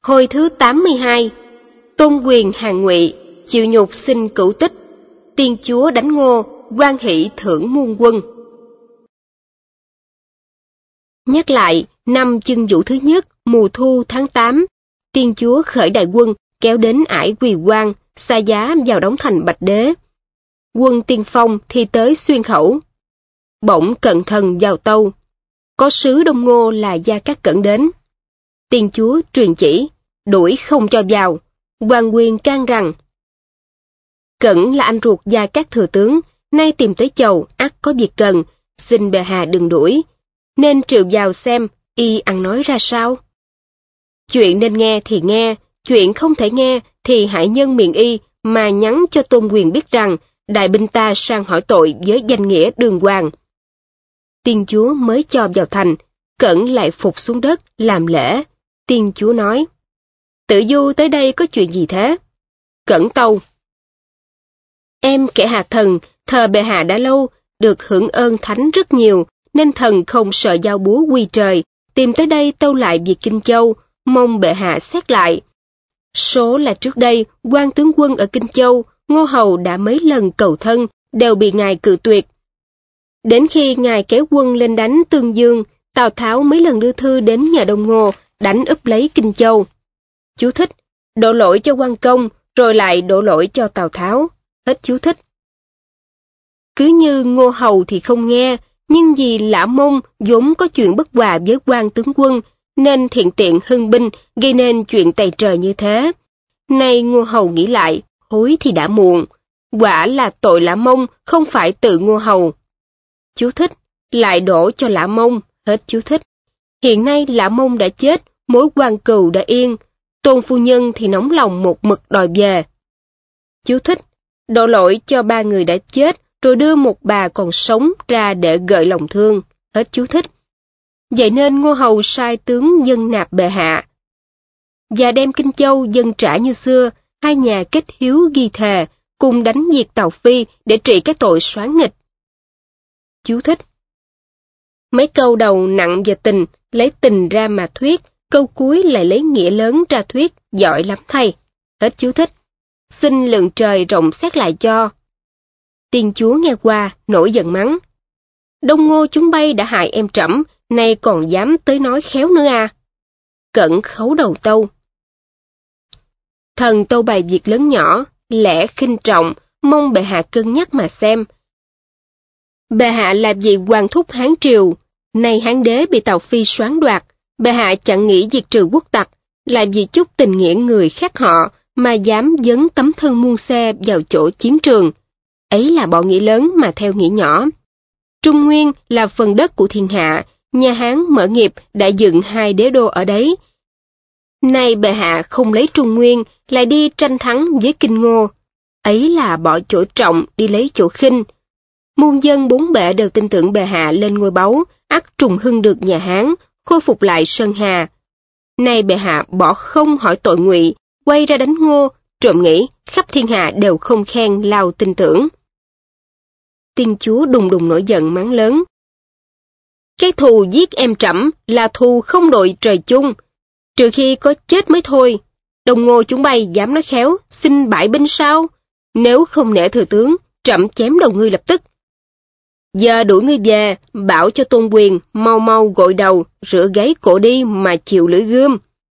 Hồi thứ 82. Tôn Quyền hàng Ngụy, chịu nhục xin cửu tích. Tiên chúa đánh Ngô, hoan hỷ thưởng muôn quân. Nhắc lại, năm Chân Vũ thứ nhất, mùa thu tháng 8, tiên chúa khởi đại quân kéo đến ải Quỳ Quang, xa giá vào đóng thành Bạch Đế. Quân tiên phong thì tới Xuyên Khẩu. Bỗng cận thần vào tâu. Có sứ Đông Ngô là Gia Cát Cẩn đến. Tiên chúa truyền chỉ, đuổi không cho vào. Hoàng Quyền can rằng: Cẩn là anh ruột Gia Cát thừa tướng, nay tìm tới chầu, ắt có việc cần, xin bệ hạ đừng đuổi. Nên triệu vào xem, y ăn nói ra sao. Chuyện nên nghe thì nghe, chuyện không thể nghe thì hãy nhân miệng y mà nhắn cho Tôn Quyền biết rằng đại binh ta sang hỏi tội với danh nghĩa đường hoàng. Tiên chúa mới cho vào thành, Cẩn lại phục xuống đất làm lễ. Tiên chúa nói: Tử Du tới đây có chuyện gì thế? Cẩn tâu: Em kẻ hạ thần, thờ bệ hạ đã lâu, được hưởng ơn thánh rất nhiều, nên thần không sợ giao búa quy trời, tìm tới đây tâu lại việc Kinh Châu, mong bệ hạ xét lại. Số là trước đây, quan tướng quân ở Kinh Châu, Ngô Hầu đã mấy lần cầu thân, đều bị ngài cự tuyệt. Đến khi ngài kéo quân lên đánh Tương Dương, Tào Tháo mấy lần đưa thư đến nhờ Đông Ngô, đánh úp lấy Kinh Châu. Chú thích: đổ lỗi cho quan công, rồi lại đổ lỗi cho Tào Tháo. Hết chú thích. Cứ như Ngô Hầu thì không nghe, nhưng vì Lã Mông vốn có chuyện bất hòa với quan tướng quân, nên thiện tiện hưng binh, gây nên chuyện tày trời như thế. Nay Ngô Hầu nghĩ lại, hối thì đã muộn. Quả là tội Lã Mông, không phải tự Ngô Hầu. Chú thích: lại đổ cho Lã Mông. Hết chú thích. Hiện nay Lã Mông đã chết, mối quan cừu đã yên. Tôn phu nhân thì nóng lòng một mực đòi về. Chú thích: đổ lỗi cho ba người đã chết, rồi đưa một bà còn sống ra để gợi lòng thương. Hết chú thích. Vậy nên Ngô Hầu sai tướng dân nạp bệ hạ, và đem Kinh Châu dân trả như xưa, hai nhà kết hiếu ghi thề, cùng đánh diệt Tào Phi để trị các tội soán nghịch. Chú thích: mấy câu đầu nặng về tình, lấy tình ra mà thuyết, câu cuối lại lấy nghĩa lớn ra thuyết, giỏi lắm thầy. Hết chú thích. Xin lượng trời rộng xét lại cho. Tiên chúa nghe qua, nổi giận mắng: Đông Ngô chúng bay đã hại em trẫm, nay còn dám tới nói khéo nữa à? Cẩn khấu đầu tâu: Thần tâu bày việc lớn nhỏ, lẽ khinh trọng, mong bệ hạ cân nhắc mà xem. Bệ hạ làm gì hoàng thúc Hán triều, nay Hán đế bị Tào Phi soán đoạt, bệ hạ chẳng nghĩ diệt trừ quốc tặc, làm gì chút tình nghĩa người khác họ, mà dám dấn tấm thân muôn xe vào chỗ chiến trường. Ấy là bỏ nghĩa lớn mà theo nghĩa nhỏ. Trung Nguyên là phần đất của thiên hạ, nhà Hán mở nghiệp đã dựng hai đế đô ở đấy. Nay bệ hạ không lấy Trung Nguyên, lại đi tranh thắng với Kinh Ngô. Ấy là bỏ chỗ trọng đi lấy chỗ khinh. Muôn dân bốn bể đều tin tưởng bệ hạ lên ngôi báu, ắt trùng hưng được nhà Hán, khôi phục lại Sơn Hà. Nay bệ hạ bỏ không hỏi tội Ngụy, quay ra đánh Ngô, trộm nghĩ khắp thiên hạ đều không khen lao tin tưởng. Tiên chúa đùng đùng nổi giận mắng lớn: Cái thù giết em trẫm là thù không đội trời chung, trừ khi có chết mới thôi. Đông Ngô chúng bay dám nói khéo, xin bãi binh sao? Nếu không nể thừa tướng, trẫm chém đầu ngươi lập tức. Giờ đuổi ngươi về, bảo cho Tôn Quyền mau mau gội đầu, rửa gáy cổ đi mà chịu lưỡi gươm.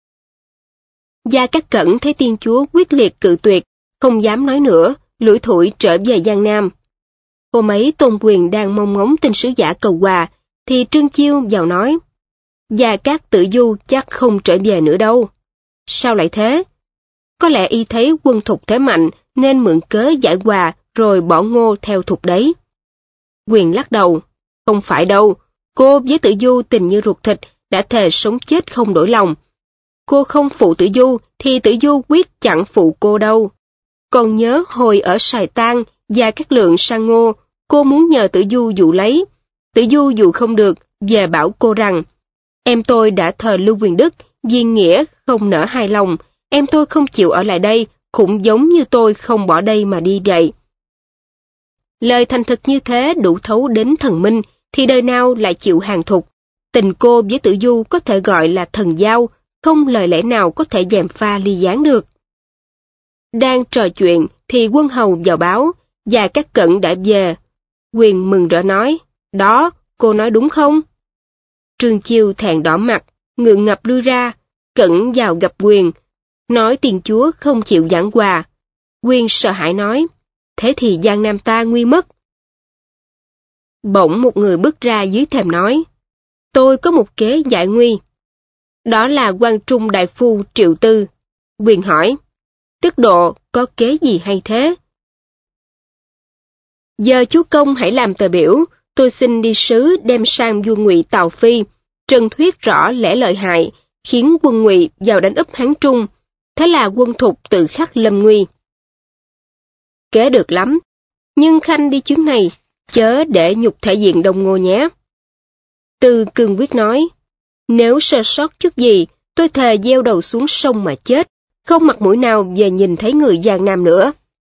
Gia Cát Cẩn thấy tiên chúa quyết liệt cự tuyệt, không dám nói nữa, lủi thủi trở về Giang Nam. Hôm ấy Tôn Quyền đang mong ngóng tin sứ giả cầu hòa, thì Trương Chiêu vào nói: Gia Cát Tử Du chắc không trở về nữa đâu. Sao lại thế? Có lẽ y thấy quân Thục thế mạnh, nên mượn cớ giải hòa rồi bỏ Ngô theo Thục đấy. Quyền lắc đầu: Không phải đâu, cô với Tử Du tình như ruột thịt, đã thề sống chết không đổi lòng. Cô không phụ Tử Du thì Tử Du quyết chẳng phụ cô đâu. Còn nhớ hồi ở Sài Tang, Gia Cát Lượng sang Ngô, cô muốn nhờ Tử Du dụ lấy. Tử Du dụ không được, về bảo cô rằng: Em tôi đã thờ Lưu Quyền Đức, vì nghĩa không nỡ hài lòng, em tôi không chịu ở lại đây, cũng giống như tôi không bỏ đây mà đi vậy. Lời thành thực như thế đủ thấu đến thần minh, thì đời nào lại chịu hàng thục. Tình cô với Tử Du có thể gọi là thần giao, không lời lẽ nào có thể gièm pha ly gián được. Đang trò chuyện thì quân hầu vào báo, và các cận đã về. Quyền mừng rỡ nói, đó, cô nói đúng không? Trương Chiêu thẹn đỏ mặt, ngượng ngập lui ra, cận vào gặp Quyền, nói tiền chúa không chịu giảng hòa. Quyền sợ hãi nói, thế thì Giang Nam ta nguy mất. Bỗng một người bước ra dưới thềm nói, tôi có một kế giải nguy. Đó là quan trung đại phu Triệu Tư. Quyền hỏi, tức độ có kế gì hay thế? Giờ chúa công hãy làm tờ biểu, tôi xin đi sứ đem sang vua Ngụy Tào Phi, trần thuyết rõ lẽ lợi hại, khiến quân Ngụy vào đánh úp Hán Trung, thế là quân Thục tự khắc lâm nguy. Kế được lắm, nhưng Khanh đi chuyến này, chớ để nhục thể diện Đông Ngô nhé. Tư cương quyết nói, nếu sơ sót chút gì, tôi thề gieo đầu xuống sông mà chết, không mặt mũi nào về nhìn thấy người Giang Nam nữa.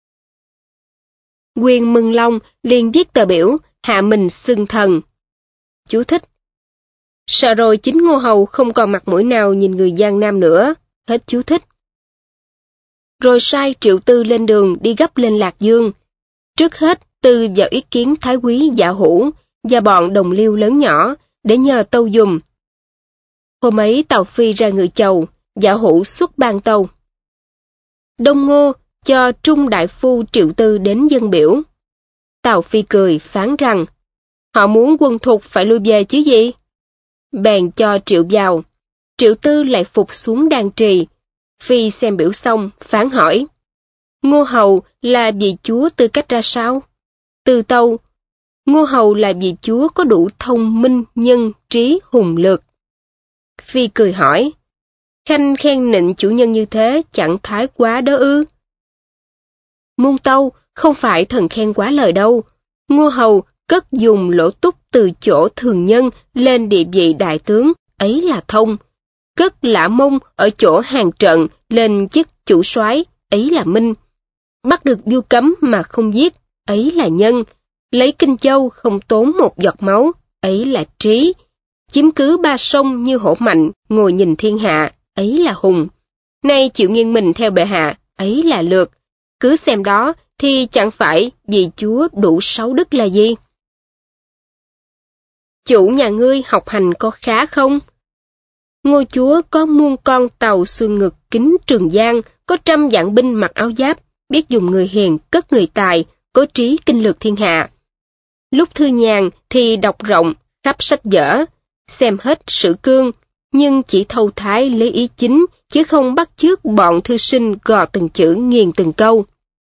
Quyền mừng lòng liền viết tờ biểu, hạ mình xưng thần. Chú thích. Sợ rồi chính Ngô Hầu không còn mặt mũi nào nhìn người Giang Nam nữa. Hết chú thích. Rồi sai Triệu Tư lên đường đi gấp lên Lạc Dương. Trước hết Tư vào ý kiến Thái Quý Dạ Hữu và bọn đồng liêu lớn nhỏ để nhờ tâu dùm. Hôm ấy Tào Phi ra ngự chầu, Dạ Hữu xuất ban tâu. Đông Ngô cho Trung đại phu Triệu Tư đến dân biểu. Tào Phi cười phán rằng, họ muốn quân Thục phải lui về chứ gì? Bèn cho Triệu vào, Triệu Tư lại phục xuống đan trì. Phi xem biểu xong, phán hỏi, Ngô Hầu là vị chúa tư cách ra sao? Tư tâu, Ngô Hầu là vị chúa có đủ thông minh, nhân, trí, hùng lược. Phi cười hỏi, Khanh khen nịnh chủ nhân như thế chẳng thái quá đó ư? Môn tâu, không phải thần khen quá lời đâu. Ngô Hầu cất dùng lỗ túc từ chỗ thường nhân lên địa vị đại tướng, ấy là thông. Cất Lã Mông ở chỗ hàng trận lên chức chủ soái, ấy là minh. Bắt được vua cấm mà không giết, ấy là nhân. Lấy Kinh Châu không tốn một giọt máu, ấy là trí. Chiếm cứ ba sông như hổ mạnh, ngồi nhìn thiên hạ, ấy là hùng. Nay chịu nghiêng mình theo bệ hạ, ấy là lược. Cứ xem đó thì chẳng phải vì chúa đủ 6 đức là gì? Chủ nhà ngươi học hành có khá không? Ngô chúa có muôn con tàu xuôi ngực kính Trường Giang, có 100 vạn binh mặc áo giáp, biết dùng người hiền cất người tài, có trí kinh lược thiên hạ. Lúc thư nhàn thì đọc rộng, khắp sách vở, xem hết sử cương, nhưng chỉ thâu thái lấy ý chính, chứ không bắt chước bọn thư sinh gò từng chữ nghiền từng câu.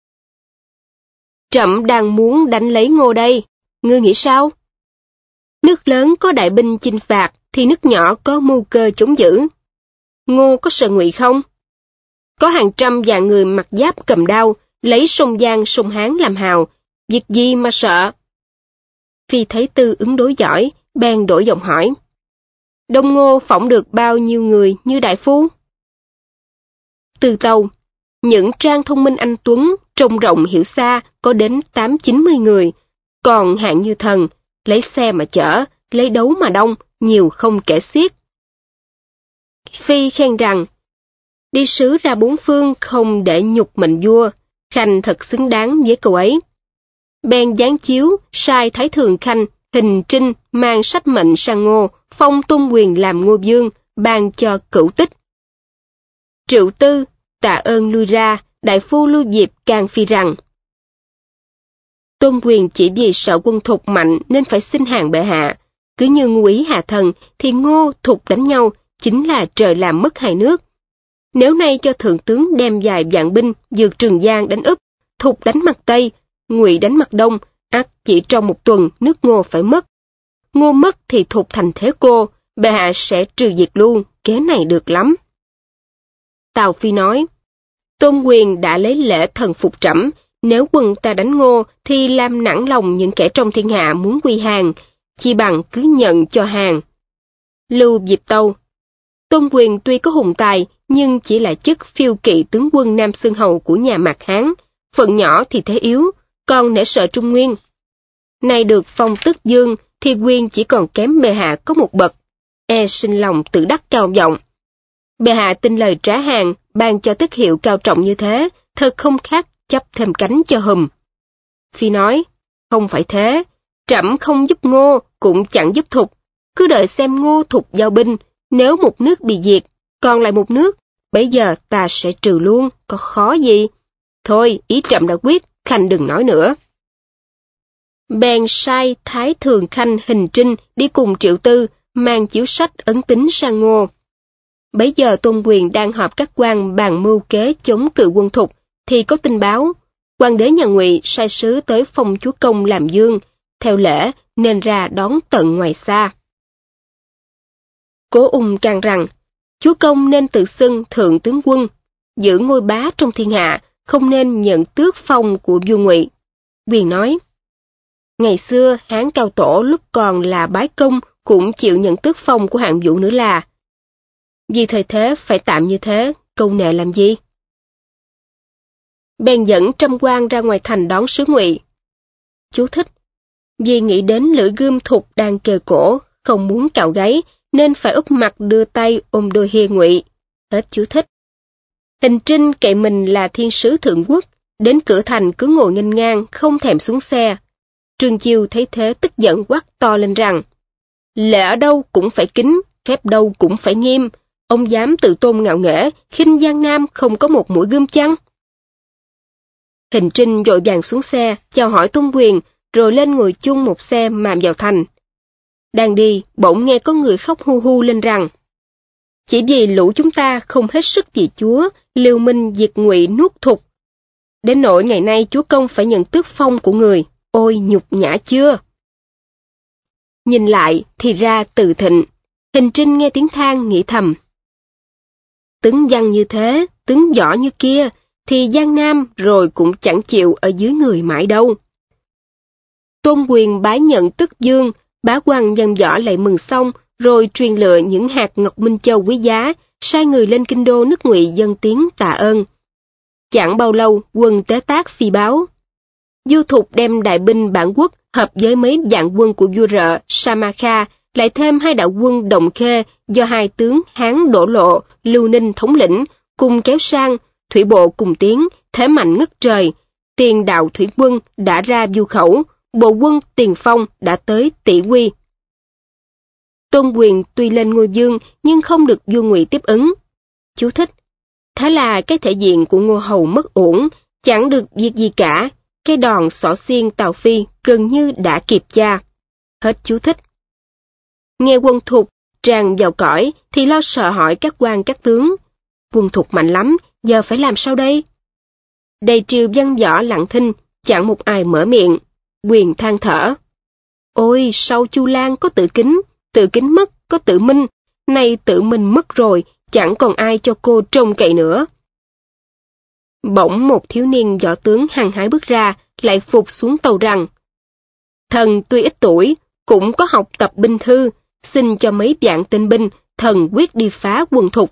Trẫm đang muốn đánh lấy Ngô đây, ngươi nghĩ sao? Nước lớn có đại binh chinh phạt, thì nước nhỏ có mưu cơ chống giữ. Ngô có sợ Ngụy không? Có hàng trăm vạn người mặc giáp cầm đao, lấy sông Giang sông Hán làm hào, việc gì mà sợ? Phi thấy Tư ứng đối giỏi, bèn đổi giọng hỏi. Đông Ngô phỏng được bao nhiêu người như đại phu? Tư tâu, những trang thông minh anh tuấn, trông rộng hiểu xa, có đến 8-90 người, còn hạng như thần, lấy xe mà chở, lấy đấu mà đông, nhiều không kể xiết. Phi khen rằng, đi sứ ra 4 phương không để nhục mệnh vua, Khanh thật xứng đáng với cậu ấy. Bèn giáng chiếu, sai Thái Thường Khanh, Hình Trinh mang sách mệnh sang Ngô, phong Tôn Quyền làm Ngô Vương, ban cho cửu tích. Triệu Tư, tạ ơn lui ra, đại phu Lưu Diệp can phi rằng, Tôn Quyền chỉ vì sợ quân Thục mạnh nên phải xin hàng bệ hạ. Cứ như ngu ý hạ thần thì Ngô Thục đánh nhau chính là trời làm mất hai nước. Nếu nay cho thượng tướng đem vài vạn binh vượt Trường Giang đánh úp, Thục đánh mặt Tây, Ngụy đánh mặt Đông, ắt chỉ trong 1 tuần nước Ngô phải mất. Ngô mất thì Thục thành thế cô, bệ hạ sẽ trừ diệt luôn, kế này được lắm. Tào Phi nói, Tôn Quyền đã lấy lễ thần phục trẫm, nếu quân ta đánh Ngô thì làm nản lòng những kẻ trong thiên hạ muốn quy hàng, chi bằng cứ nhận cho hàng. Lưu Diệp tâu, Tôn Quyền tuy có hùng tài, nhưng chỉ là chức phiêu kỵ tướng quân Nam Xương Hầu của nhà Mạc Hán, phận nhỏ thì thế yếu, còn nể sợ Trung Nguyên. Nay được phong tước dương thì quyền chỉ còn kém bệ hạ có 1 bậc, e sinh lòng tự đắc cao vọng. Bệ hạ tin lời trá hàng, ban cho tước hiệu cao trọng như thế, thật không khác chấp thêm cánh cho hùm. Phi nói, không phải thế, trẫm không giúp Ngô, cũng chẳng giúp Thục, cứ đợi xem Ngô Thục giao binh, nếu một nước bị diệt, còn lại một nước, bấy giờ ta sẽ trừ luôn, có khó gì. Thôi, ý trẫm đã quyết, khanh đừng nói nữa. Bèn sai Thái Thường Khanh Hình Trinh đi cùng Triệu Tư, mang chiếu sách ấn tín sang Ngô. Bấy giờ Tôn Quyền đang họp các quan bàn mưu kế chống cự quân Thục, thì có tin báo, hoàng đế nhà Ngụy sai sứ tới phong chúa công làm dương, theo lễ nên ra đón tận ngoài xa. Cố Ung can rằng, chúa công nên tự xưng thượng tướng quân, giữ ngôi bá trong thiên hạ, không nên nhận tước phong của vua Ngụy. Quyền nói, ngày xưa Hán Cao Tổ lúc còn là bái công cũng chịu nhận tước phong của hạng vũ nữa là. Vì thời thế phải tạm như thế, câu nệ làm gì? Bèn dẫn trăm quan ra ngoài thành đón sứ Ngụy. Chú thích, vì nghĩ đến lưỡi gươm Thục đang kề cổ, không muốn cạo gáy, nên phải úp mặt đưa tay ôm đôi hia Ngụy. Hết chú thích. Hình Trinh cậy mình là thiên sứ thượng quốc, đến cửa thành cứ ngồi nghênh ngang, không thèm xuống xe. Trương Chiêu thấy thế tức giận quát to lên rằng, lệ ở đâu cũng phải kính, phép đâu cũng phải nghiêm, ông dám tự tôn ngạo nghễ, khinh Giang Nam không có một mũi gươm chăng? Hình Trinh vội vàng xuống xe, chào hỏi Tôn Quyền, rồi lên ngồi chung một xe mà vào thành. Đang đi, bỗng nghe có người khóc hu hu lên rằng, chỉ vì lũ chúng ta không hết sức vì Chúa, liều minh diệt Ngụy nuốt Thục. Đến nỗi ngày nay chúa công phải nhận tước phong của người, ôi nhục nhã chưa? Nhìn lại thì ra Từ Thịnh. Hình Trinh nghe tiếng than nghĩ thầm, tướng văn như thế, tướng võ như kia, thì Giang Nam rồi cũng chẳng chịu ở dưới người mãi đâu. Tôn Quyền bái nhận tước dương, bá quan văn võ lại mừng xong, rồi truyền lựa những hạt ngọc minh châu quý giá, sai người lên kinh đô nước Ngụy dâng tiếng tạ ơn. Chẳng bao lâu, quân Tế Tác phi báo, vua Thục đem đại binh bản quốc hợp với mấy vạn quân của vua Rợ, Samakha, lại thêm 2 đạo quân Đồng Khê do 2 tướng Hán Đỗ Lộ, Lưu Ninh thống lĩnh, cùng kéo sang, thủy bộ cùng tiến, thế mạnh ngất trời. Tiền đạo thủy quân đã ra Du Khẩu, bộ quân tiền phong đã tới Tỷ Quy. Tôn Quyền tuy lên ngôi vương nhưng không được vua Ngụy tiếp ứng. Chú thích, thế là cái thể diện của Ngô Hầu mất ổn, chẳng được việc gì cả, cái đòn xỏ xiên Tào Phi gần như đã kịp cha. Hết chú thích. Nghe quân Thục tràn vào cõi thì lo sợ hỏi các quan các tướng. Quân Thục mạnh lắm, giờ phải làm sao đây? Đầy triều văn võ lặng thinh, chẳng một ai mở miệng. Quyền than thở. Ôi, sau Chu Lan có tự kính mất, có tự minh, nay tự minh mất rồi, chẳng còn ai cho cô trông cậy nữa. Bỗng một thiếu niên võ tướng hăng hái bước ra, lại phục xuống tàu rằng, thần tuy ít tuổi, cũng có học tập binh thư, xin cho mấy vạn tinh binh, thần quyết đi phá quân Thục.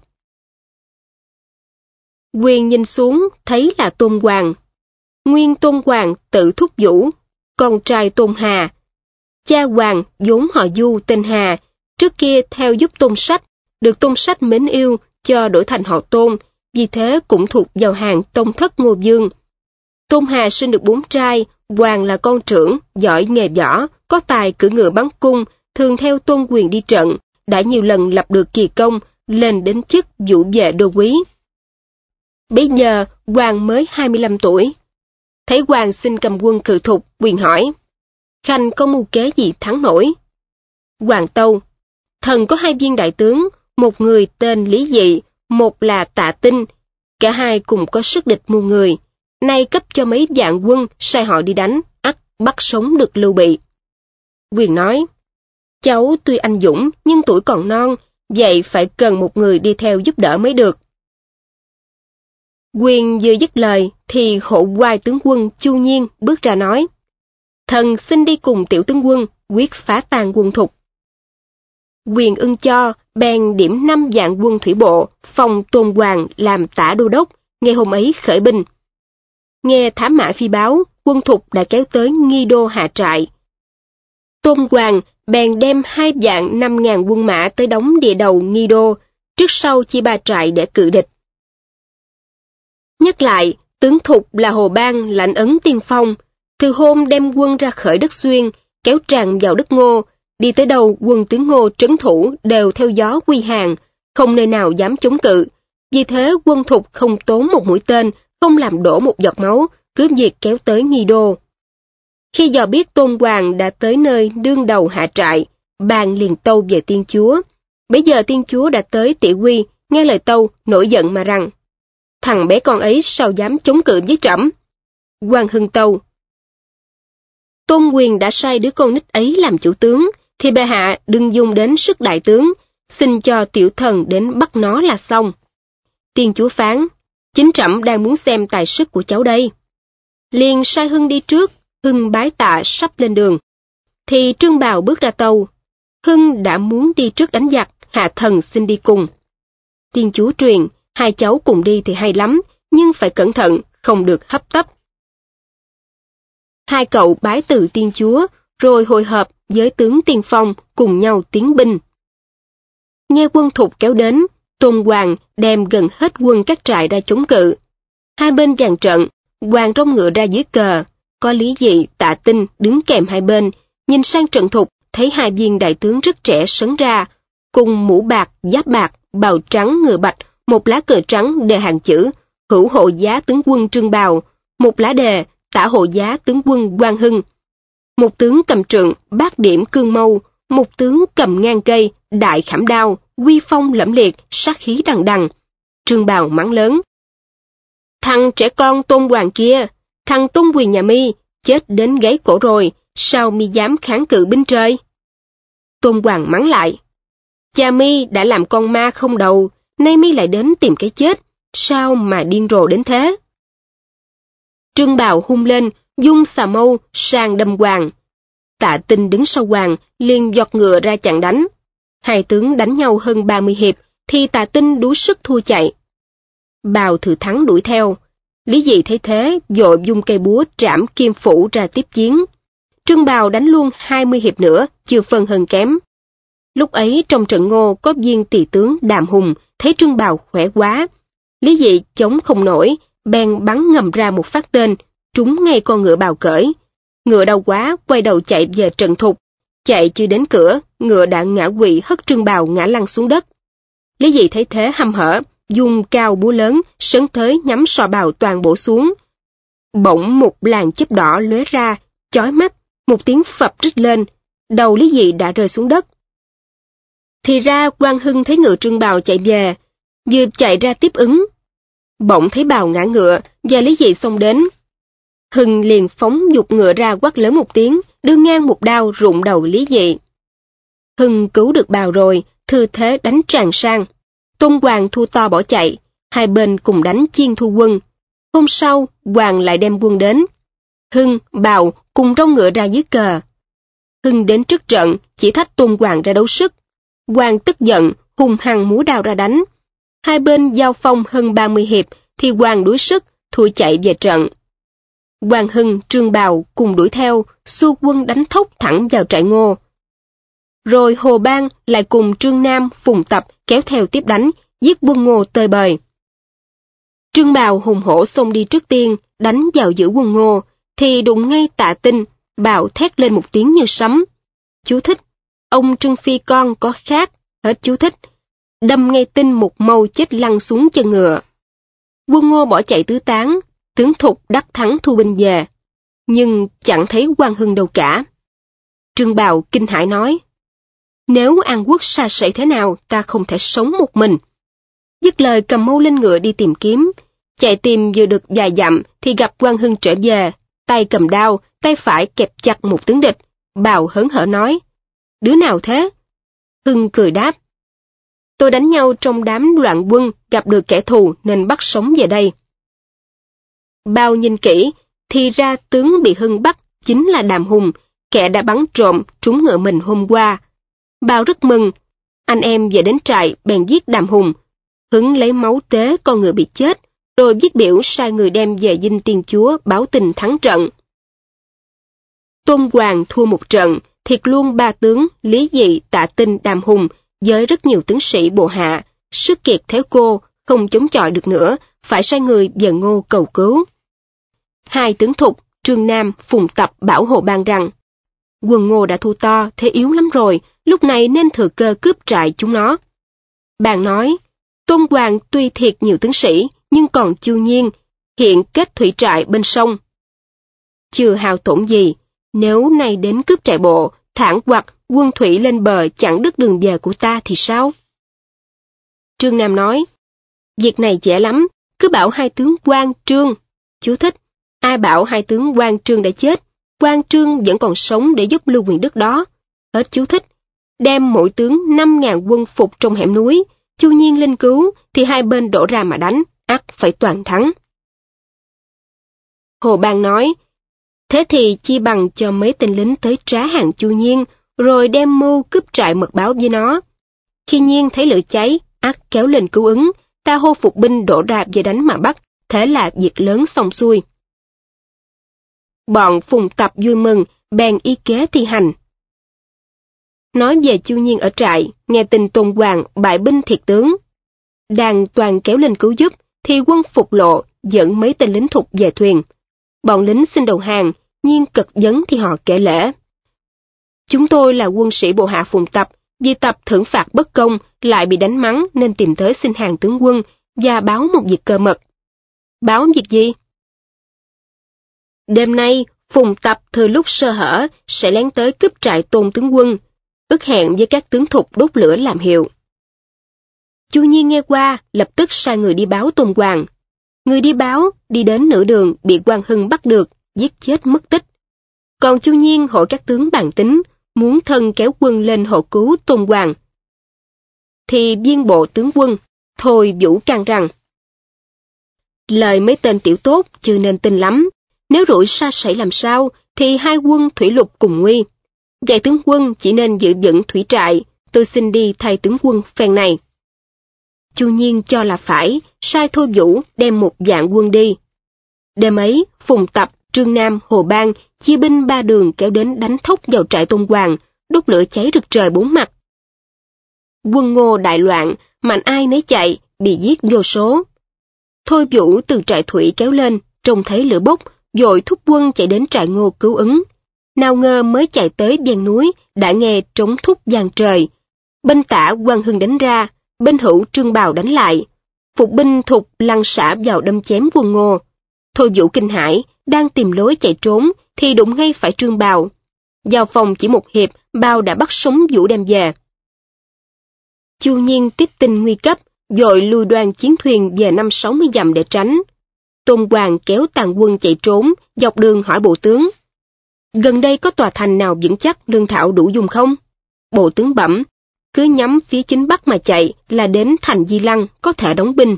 Quyền nhìn xuống, thấy là Tôn Hoàng. Nguyên Tôn Hoàng tự thúc Vũ, con trai Tôn Hà. Cha Hoàng vốn họ Du tên Hà, trước kia theo giúp Tôn Sách, được Tôn Sách mến yêu cho đổi thành họ Tôn, vì thế cũng thuộc vào hàng tông thất Ngô Vương. Tôn Hà sinh được 4 trai, Hoàng là con trưởng, giỏi nghề võ, có tài cưỡi ngựa bắn cung, thường theo Tôn Quyền đi trận, đã nhiều lần lập được kỳ công, lên đến chức vũ vệ đô quý. Bấy giờ Hoàng mới 25 tuổi. Thấy Hoàng xin cầm quân cự Thục, Quyền hỏi, khanh có mưu kế gì thắng nổi? Hoàng tâu, thần có 2 viên đại tướng, một người tên Lý Dị, một là Tạ Tinh, cả hai cùng có sức địch muôn người, nay cấp cho mấy vạn quân sai họ đi đánh, ắt bắt sống được Lưu Bị. Quyền nói, cháu tuy anh dũng nhưng tuổi còn non, vậy phải cần một người đi theo giúp đỡ mới được. Quyền vừa dứt lời thì hộ oai tướng quân Chu Nhiên bước ra nói, thần xin đi cùng tiểu tướng quân quyết phá tan quân Thục. Quyền ưng cho, bèn điểm 5 vạn quân thủy bộ, phong Tôn Hoàng làm tả đô đốc, ngày hôm ấy khởi binh. Nghe thám mã phi báo, quân Thục đã kéo tới Nghi Đô hạ trại. Tôn Hoàng bèn đem 2 vạn 5.000 quân mã tới đóng địa đầu Nghi Đô, trước sau chia ba trại để cự địch. Nhắc lại, tướng Thục là Hồ Bang lãnh ấn tiên phong, từ hôm đem quân ra khởi đất Xuyên, kéo tràn vào đất Ngô, đi tới đâu quân tướng Ngô trấn thủ đều theo gió quy hàng, không nơi nào dám chống cự. Vì thế quân Thục không tốn một mũi tên, không làm đổ một giọt máu, cứ việc kéo tới Nghi Đô. Khi dò biết Tôn Hoàng đã tới nơi đương đầu hạ trại, bàn liền tâu về Tiên Chúa. Bấy giờ Tiên Chúa đã tới Tỵ Quy, nghe lời tâu, nổi giận mà rằng: thằng bé con ấy sao dám chống cự với trẫm? Quan Hưng tâu: Tôn Quyền đã sai đứa con nít ấy làm chủ tướng, thì bệ hạ đừng dùng đến sức đại tướng, xin cho tiểu thần đến bắt nó là xong. Tiên Chúa phán: chính trẫm đang muốn xem tài sức của cháu đây. Liền sai Hưng đi trước. Hưng bái tạ sắp lên đường, thì Trương Bào bước ra tâu: Hưng đã muốn đi trước đánh giặc, hạ thần xin đi cùng. Tiên Chúa truyền: hai cháu cùng đi thì hay lắm, nhưng phải cẩn thận, không được hấp tấp. Hai cậu bái từ Tiên Chúa, rồi hội hợp với tướng tiên phong cùng nhau tiến binh. Nghe quân Thục kéo đến, Tôn Hoàng đem gần hết quân các trại ra chống cự. Hai bên dàn trận, Hoàng rong ngựa ra dưới cờ, có Lý Dị, Tạ Tinh đứng kèm hai bên, nhìn sang trận Thục, thấy hai viên đại tướng rất trẻ sấn ra, cùng mũ bạc, giáp bạc, bào trắng ngựa bạch, một lá cờ trắng đề hàng chữ: hữu hộ giá tướng quân Trương Bào, một lá đề: tả hộ giá tướng quân Quan Hưng. Một tướng cầm trượng, bát điểm cương mâu, một tướng cầm ngang cây, đại khảm đao, uy phong lẫm liệt, sát khí đằng đằng. Trương Bào mắng lớn: thằng trẻ con Tôn Hoàng kia, thằng Tôn Quyền nhà mi, chết đến gáy cổ rồi, sao mi dám kháng cự binh trời? Tôn Hoàng mắng lại: cha mi đã làm con ma không đầu, nay mi lại đến tìm cái chết, sao mà điên rồ đến thế? Trương Bào hung lên, dung xà mâu sang đâm Hoàng. Tạ Tinh đứng sau Hoàng, liền giọt ngựa ra chặn đánh. Hai tướng đánh nhau hơn 30 hiệp, thì Tạ Tinh đuối sức thua chạy. Bào Thừa Thắng đuổi theo. Lý Dị thấy thế, vội dung cây búa trảm Kim Phủ ra tiếp chiến. Trương Bào đánh luôn 20 hiệp nữa, chưa phân hơn kém. Lúc ấy trong trận Ngô có viên tỳ tướng Đàm Hùng, thấy Trương Bào khỏe quá. Lý Dị chống không nổi, bèn bắn ngầm ra một phát tên, trúng ngay con ngựa Bào cởi. Ngựa đau quá, quay đầu chạy về trận Thục. Chạy chưa đến cửa, ngựa đã ngã quỵ hất Trương Bào ngã lăn xuống đất. Lý Dị thấy thế hăm hở, dùng cao búa lớn, sấn tới nhắm sọ Bào toàn bổ xuống. Bỗng một làn chớp đỏ lóe ra, chói mắt, một tiếng phập rít lên, đầu Lý Dị đã rơi xuống đất. Thì ra Quan Hưng thấy ngựa Trương Bào chạy về, vừa chạy ra tiếp ứng. Bỗng thấy Bào ngã ngựa, và Lý Dị xông đến. Hưng liền phóng giục ngựa ra quát lớn một tiếng, đưa ngang một đao rụng đầu Lý Dị. Hưng cứu được Bào rồi, thư thế đánh tràn sang. Tôn Hoàng thua to bỏ chạy, hai bên cùng đánh chiên thu quân. Hôm sau, Hoàng lại đem quân đến. Hưng, Bào cùng rong ngựa ra dưới cờ. Hưng đến trước trận, chỉ thách Tôn Hoàng ra đấu sức. Hoàng tức giận, hung hăng múa đao ra đánh. Hai bên giao phong hơn 30 hiệp, thì Hoàng đuối sức, thua chạy về trận. Quan Hưng, Trương Bào cùng đuổi theo, xua quân đánh thốc thẳng vào trại Ngô. Rồi Hồ Bang lại cùng Trương Nam, Phùng Tập kéo theo tiếp đánh, giết quân Ngô tơi bời. Trương Bào hùng hổ xông đi trước tiên, đánh vào giữa quân Ngô, thì đụng ngay Tạ Tinh. Bào thét lên một tiếng như sấm. Chú thích: ông Trương Phi con có khác. Hết chú thích. Đâm ngay Tinh một mâu chết lăn xuống chân ngựa. Quân Ngô bỏ chạy tứ tán, tướng Thục đắc thắng thu binh về, nhưng chẳng thấy Quan Hưng đâu cả. Trương Bào kinh hãi nói: nếu An Quốc sa sẩy thế nào, ta không thể sống một mình. Dứt lời cầm mâu lên ngựa đi tìm kiếm. Chạy tìm vừa được vài dặm thì gặp Quan Hưng trở về, tay cầm đao, tay phải kẹp chặt một tướng địch. Bào hớn hở nói: đứa nào thế? Hưng cười đáp: tôi đánh nhau trong đám loạn quân, gặp được kẻ thù nên bắt sống về đây. Bào nhìn kỹ, thì ra tướng bị Hưng bắt chính là Đàm Hùng, kẻ đã bắn trộm trúng ngựa mình hôm qua. Bào rất mừng, anh em về đến trại bèn giết Đàm Hùng, Hưng lấy máu tế con ngựa bị chết, rồi viết biểu sai người đem về dinh Tiên Chúa báo tin thắng trận. Tôn Hoàng thua một trận, thiệt luôn ba tướng Lý Dị, Tạ Tinh, Đàm Hùng với rất nhiều tướng sĩ bộ hạ, sức kiệt theo cô, không chống chọi được nữa, phải sai người về Ngô cầu cứu. Hai tướng Thục, Trương Nam, Phùng Tập bảo Hồ Bang rằng, quân Ngô đã thua to, thế yếu lắm rồi, lúc này nên thừa cơ cướp trại chúng nó. Bang nói, Tôn Hoàng tuy thiệt nhiều tướng sĩ, nhưng còn Chu Nhiên, hiện kết thủy trại bên sông. Chưa hao tổn gì, nếu nay đến cướp trại bộ, thẳng hoặc quân thủy lên bờ chặn đứt đường về của ta thì sao? Trương Nam nói, việc này dễ lắm, cứ bảo hai tướng Quang Trương. Chú thích, ai bảo hai tướng Quang Trương đã chết, Quang Trương vẫn còn sống để giúp Lưu Quyền Đức đó. Hết chú thích, đem mỗi tướng 5.000 quân phục trong hẻm núi, Chu Nhiên lên cứu thì hai bên đổ ra mà đánh, ắt phải toàn thắng. Hồ Bang nói, thế thì chi bằng cho mấy tên lính tới trá hàng Chu Nhiên, rồi đem mưu cướp trại mật báo với nó. Khi Nhiên thấy lửa cháy, ắt kéo lên cứu ứng, ta hô phục binh đổ ra về đánh mà bắt, thế là việc lớn xong xuôi. Bọn Phùng Tập vui mừng, bèn ý kế thi hành. Nói về Chu Nhiên ở trại, nghe tin Tôn Hoàng bại binh thiệt tướng. Đang toàn kéo lên cứu giúp, thì quân Phục Lộ dẫn mấy tên lính Thục về thuyền. Bọn lính xin đầu hàng, Nhiên cật vấn thì họ kể lễ. Chúng tôi là quân sĩ bộ hạ Phùng Tập, vì Tập thưởng phạt bất công, lại bị đánh mắng nên tìm tới xin hàng tướng quân và báo một việc cơ mật. Báo việc gì? Đêm nay, Phùng Tập thừa lúc sơ hở sẽ lén tới cướp trại Tôn tướng quân, ước hẹn với các tướng Thục đốt lửa làm hiệu. Chu Nhiên nghe qua, lập tức sai người đi báo Tôn Hoàng. Người đi báo, đi đến nửa đường bị Quang Hưng bắt được, giết chết mất tích. Còn Chu Nhiên hội các tướng bàn tính, muốn thân kéo quân lên hộ cứu Tôn Hoàng. Thì viên bộ tướng quân, Thôi Vũ can rằng, lời mấy tên tiểu tốt chưa nên tin lắm, nếu rủi sa sảy làm sao, thì hai quân thủy lục cùng nguy. Vậy tướng quân chỉ nên giữ vững thủy trại, tôi xin đi thay tướng quân phen này. Chu Nhiên cho là phải, sai Thôi Vũ đem 1.000 quân đi. Đêm ấy, Phùng Tập, Trương Nam, Hồ Bang chia binh 3 đường kéo đến đánh thốc vào trại Tôn Hoàng, đốt lửa cháy rực trời 4 mặt. Quân Ngô đại loạn, mạnh ai nấy chạy, bị giết vô số. Thôi Vũ từ trại thủy kéo lên, trông thấy lửa bốc, vội thúc quân chạy đến trại Ngô cứu ứng. Nào ngờ mới chạy tới ven núi, đã nghe trống thúc vang trời. Bên tả Quang Hưng đánh ra, bên hữu Trương Bào đánh lại. Phục binh Thục lăn xả vào đâm chém quân Ngô. Thôi Vũ kinh hãi, đang tìm lối chạy trốn, thì đụng ngay phải Trương Bào. Vào phòng chỉ một hiệp, Bào đã bắt sống Vũ đem về. Chu Nhiên tiếp tin nguy cấp, vội lùi đoàn chiến thuyền về 50-60 dặm để tránh. Tôn Hoàng kéo tàn quân chạy trốn, dọc đường hỏi bộ tướng. Gần đây có tòa thành nào vững chắc lương thảo đủ dùng không? Bộ tướng bẩm, cứ nhắm phía chính bắc mà chạy là đến thành Di Lăng, có thể đóng binh.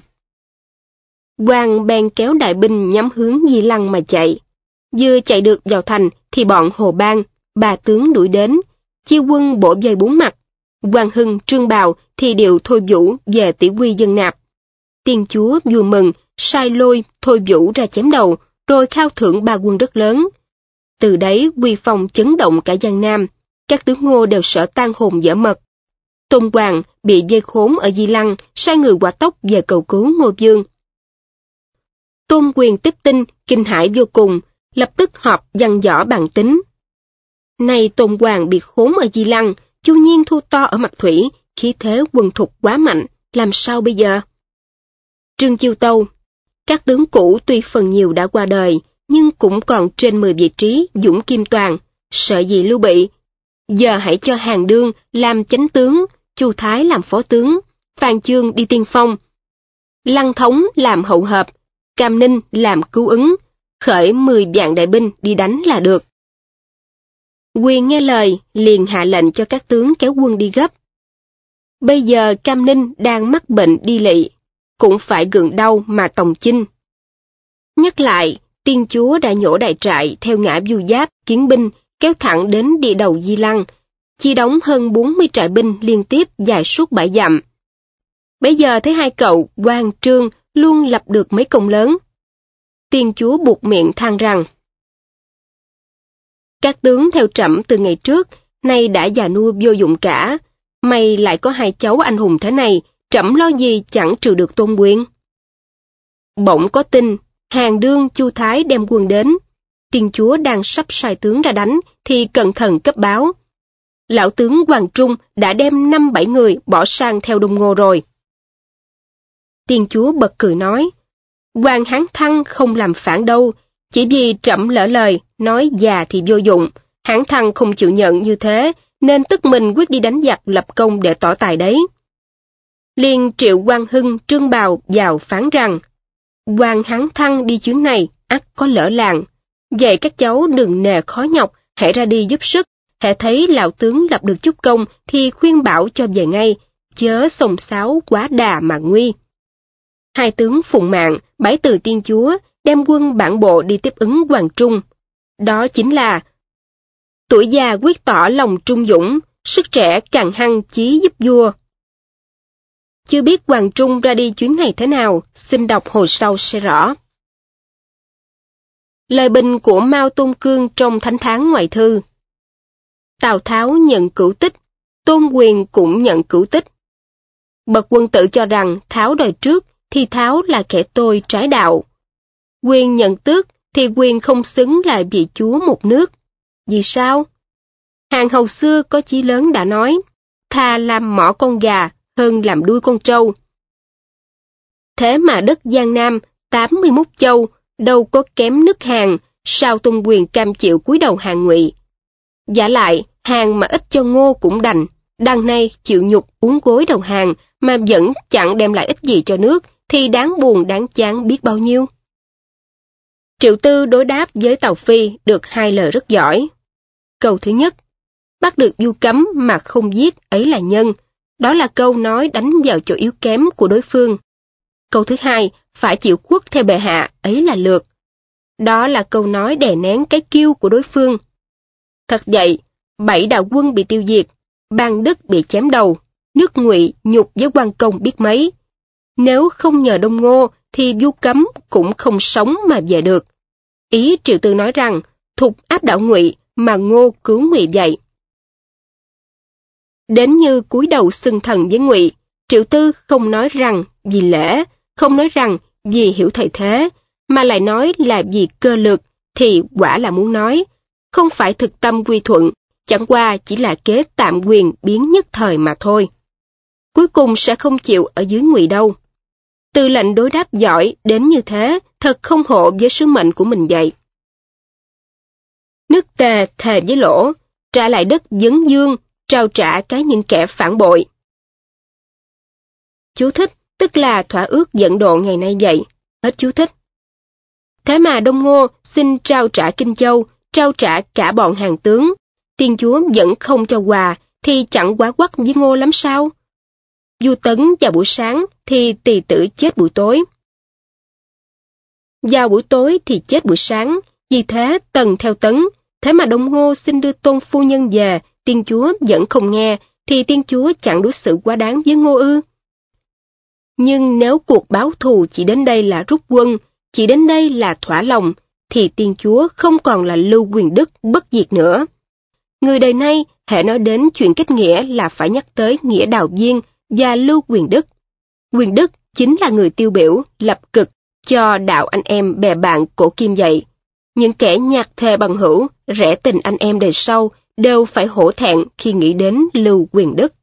Hoàng bèn kéo đại binh nhắm hướng Di Lăng mà chạy. Vừa chạy được vào thành thì bọn Hồ Bang, 3 tướng đuổi đến, chia quân bổ dây 4 mặt. Quang Hưng, Trương Bào thì điều Thôi Vũ về tỷ quy dân nạp. Tiên chúa vui mừng, sai lôi Thôi Vũ ra chém đầu, rồi khao thưởng 3 quân rất lớn. Từ đấy uy phong chấn động cả Giang Nam, các tướng Ngô đều sợ tan hồn dở mật. Tôn Hoàng bị vây khốn ở Di Lăng, sai người hỏa tốc về cầu cứu Ngô Vương. Tôn Quyền tiếp tin, kinh hãi vô cùng, lập tức họp dặn dò bàn tính. Nay Tôn Hoàng bị khốn ở Di Lăng, Chu Nhiên thua to ở mặt thủy, khí thế quân Thục quá mạnh, làm sao bây giờ? Trương Chiêu Tâu, các tướng cũ tuy phần nhiều đã qua đời, nhưng cũng còn trên 10 vị trí dũng kim toàn, sợ gì Lưu Bị. Giờ hãy cho Hàn Đương làm chánh tướng, Chu Thái làm phó tướng, Phan Chương đi tiên phong, Lăng Thống làm hậu hợp, Cam Ninh làm cứu ứng, khởi 10 vạn đại binh đi đánh là được. Quyền nghe lời, liền hạ lệnh cho các tướng kéo quân đi gấp. Bây giờ Cam Ninh đang mắc bệnh đi lỵ, cũng phải gượng đau mà tòng chinh. Nhắc lại, tiên chúa đã nhổ đại trại theo ngã Du Giáp, Kiến binh, kéo thẳng đến địa đầu Di Lăng, chia đóng hơn 40 trại binh liên tiếp dài suốt 7 dặm. Bây giờ thấy hai cậu Quang Trương luôn lập được mấy công lớn. Tiên chúa buộc miệng than rằng, các tướng theo trẫm từ ngày trước, nay đã già nua vô dụng cả, may lại có hai cháu anh hùng thế này, trẫm lo gì chẳng trừ được Tôn Quyền. Bỗng có tin, Hàng Đương Chu Thái đem quân đến. Tiên chúa đang sắp sai tướng ra đánh, thì cẩn thận cấp báo. Lão tướng Hoàng Trung đã đem 5-7 người bỏ sang theo Đông Ngô rồi. Tiên chúa bật cười nói, Hoàng Hán Thăng không làm phản đâu, chỉ vì trẫm lỡ lời, nói già thì vô dụng, Hán Thăng không chịu nhận như thế, nên tức mình quyết đi đánh giặc lập công để tỏ tài đấy. Liền triệu Quang Hưng, Trương Bào vào phán rằng, Hoàng Hán Thăng đi chuyến này, ắt có lỡ làng. Vậy các cháu đừng nề khó nhọc, hãy ra đi giúp sức, hễ thấy lão tướng lập được chút công thì khuyên bảo cho về ngay, chớ xông xáo quá đà mà nguy. Hai tướng phụng mạng, bái từ tiên chúa, đem quân bản bộ đi tiếp ứng Hoàng Trung. Đó chính là tuổi già quyết tỏ lòng trung dũng, sức trẻ càng hăng chí giúp vua. Chưa biết Hoàng Trung ra đi chuyến này thế nào, xin đọc hồi sau sẽ rõ. Lời bình của Mao Tôn Cương trong Thánh Thán Ngoại Thư. Tào Tháo nhận cửu tích, Tôn Quyền cũng nhận cửu tích. Bậc quân tử cho rằng Tháo đời trước thì Tháo là kẻ tôi trái đạo. Quyền nhận tước thì Quyền không xứng là vị chúa một nước. Vì sao? Hàng hầu xưa có chí lớn đã nói, thà làm mỏ con gà hơn làm đuôi con trâu. Thế mà đất Giang Nam 81 châu đâu có kém nước Hàn, sao Tôn Quyền cam chịu cúi đầu Hàn Ngụy? Giả lại, Hàn mà ít cho Ngô cũng đành, đằng nay chịu nhục uốn gối đầu hàng mà vẫn chẳng đem lại ích gì cho nước, thì đáng buồn đáng chán biết bao nhiêu. Triệu Tư đối đáp với Tào Phi được 2 lời rất giỏi. Câu thứ nhất, bắt được vu cấm mà không giết ấy là nhân, đó là câu nói đánh vào chỗ yếu kém của đối phương. Câu thứ hai, phải chịu khuất theo bệ hạ ấy là lược, đó là câu nói đè nén cái kiêu của đối phương. Thật vậy, 7 đạo quân bị tiêu diệt, Ban Đức bị chém đầu, nước Ngụy nhục với quan công biết mấy. Nếu không nhờ Đông Ngô thì vu cấm cũng không sống mà về được. Ý Triệu Tư nói rằng Thục áp đảo Ngụy mà Ngô cứu Ngụy vậy. Đến như cúi đầu xưng thần với Ngụy, Triệu Tư không nói rằng vì lễ, không nói rằng vì hiểu thời thế, mà lại nói là vì cơ lực, thì quả là muốn nói, không phải thực tâm quy thuận, chẳng qua chỉ là kế tạm quyền biến nhất thời mà thôi. Cuối cùng sẽ không chịu ở dưới Ngụy đâu. Từ lệnh đối đáp giỏi đến như thế, thật không hộ với sứ mệnh của mình vậy. Nước Tề thề với Lỗ, trả lại đất Vấn Dương, trao trả cái những kẻ phản bội. Chú thích, tức là thỏa ước dẫn độ ngày nay vậy. Hết chú thích. Thế mà Đông Ngô xin trao trả Kinh Châu, trao trả cả bọn hàng tướng. Tiên chúa vẫn không cho quà, thì chẳng quá quắt với Ngô lắm sao? Du Tấn vào buổi sáng thì Tỳ Tử chết buổi tối. Vào buổi tối thì chết buổi sáng, vì thế Tần theo Tấn. Thế mà Đông Ngô xin đưa Tôn phu nhân về, tiên chúa vẫn không nghe, thì tiên chúa chẳng đối xử quá đáng với Ngô ư? Nhưng nếu cuộc báo thù chỉ đến đây là rút quân, chỉ đến đây là thỏa lòng, thì tiên chúa không còn là Lưu Quyền Đức bất diệt nữa. Người đời nay, hễ nói đến chuyện kết nghĩa là phải nhắc tới Nghĩa Đào Viên và Lưu Quyền Đức. Quyền Đức chính là người tiêu biểu, lập cực cho đạo anh em bè bạn cổ kim vậy. Những kẻ nhạt thề bằng hữu, rẽ tình anh em đời sau đều phải hổ thẹn khi nghĩ đến Lưu Quyền Đức.